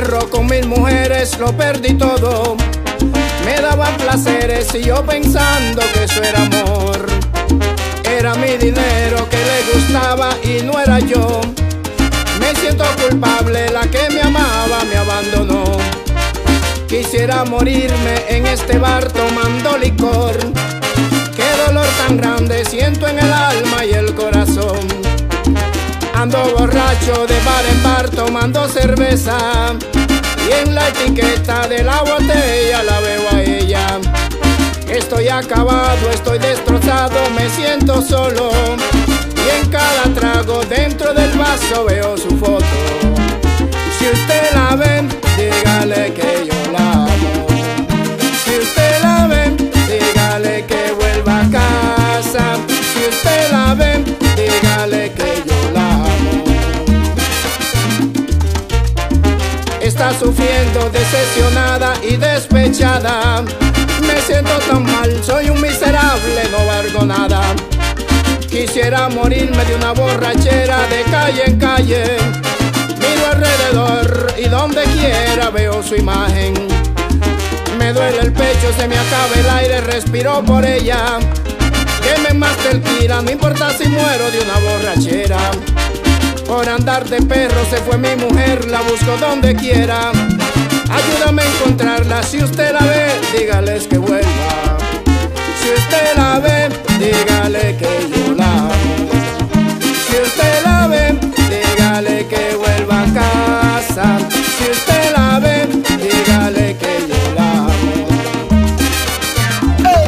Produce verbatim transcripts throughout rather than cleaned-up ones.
perro con mil mujeres, lo perdí todo. Me daban placeres y yo pensando que eso era amor. Era mi dinero que le gustaba y no era yo. Me siento culpable, la que me amaba me abandonó. Quisiera morirme en este bar tomando licor. Qué dolor tan grande siento en el alma y el corazón. Ando borracho de bar en bar tomando cerveza, y en la etiqueta de la botella la veo a ella. Estoy acabado, estoy destrozado, me siento solo, y en cada trago dentro del vaso veo su foto. Si usted la ve, dígale que yo la amo. Si usted la ve, dígale que vuelva a casa. Si usted la ve, dígale que yo la amo. Está sufriendo, decepcionada y despechada. Me siento tan mal, soy un miserable, no valgo nada. Quisiera morirme de una borrachera de calle en calle. Miro alrededor y donde quiera veo su imagen. Me duele el pecho, se me acaba el aire, respiro por ella. Queme más tequila, no importa si muero de una borrachera. Por andar de perro se fue mi mujer, la busco donde quiera. Ayúdame a encontrarla, si usted la ve, dígales que vuelva. Si usted la ve, dígale que yo la amo. Si usted la ve, dígale que vuelva a casa. Si usted la ve, dígale que yo la amo. ¡Hey!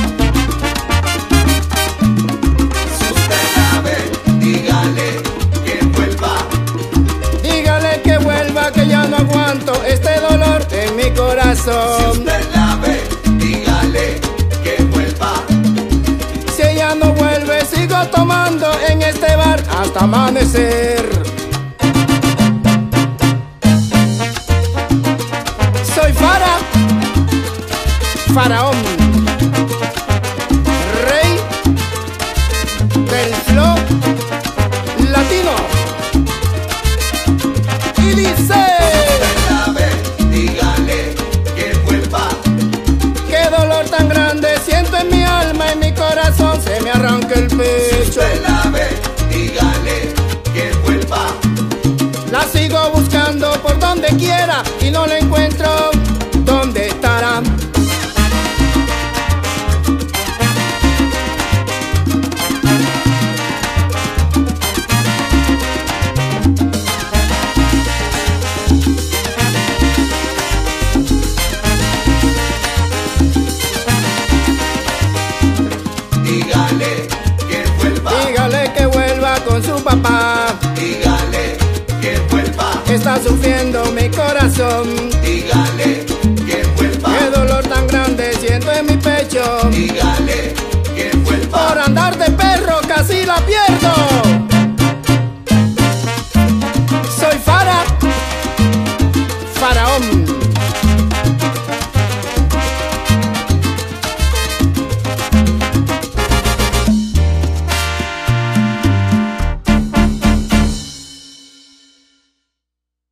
Si usted la ve, dígale que vuelva. Dígale que vuelva, que ya no aguanto este dolor en mi corazón. Si usted la ve, dígale que vuelva. Si ella no vuelve, sigo tomando en este bar hasta amanecer. Soy Fara, Faraón, rey del flow latino. Y dice: Si usted la ve, dígale que vuelva. qué dolor tan grande siento en mi alma, en mi corazón se me arranca el Si pecho. usted la ve, dígale que vuelva. La sigo buscando por donde quiera y no la encuentro. ¿Dónde estará? Dígale que vuelva. Dígale que vuelva con su papá. Dígale que vuelva. Está sufriendo mi corazón. Dígale que vuelva. Qué dolor tan grande siento en mi pecho. Dígale que vuelva. Por andar de perro casi la pierdo. Soy Fara, Faraón.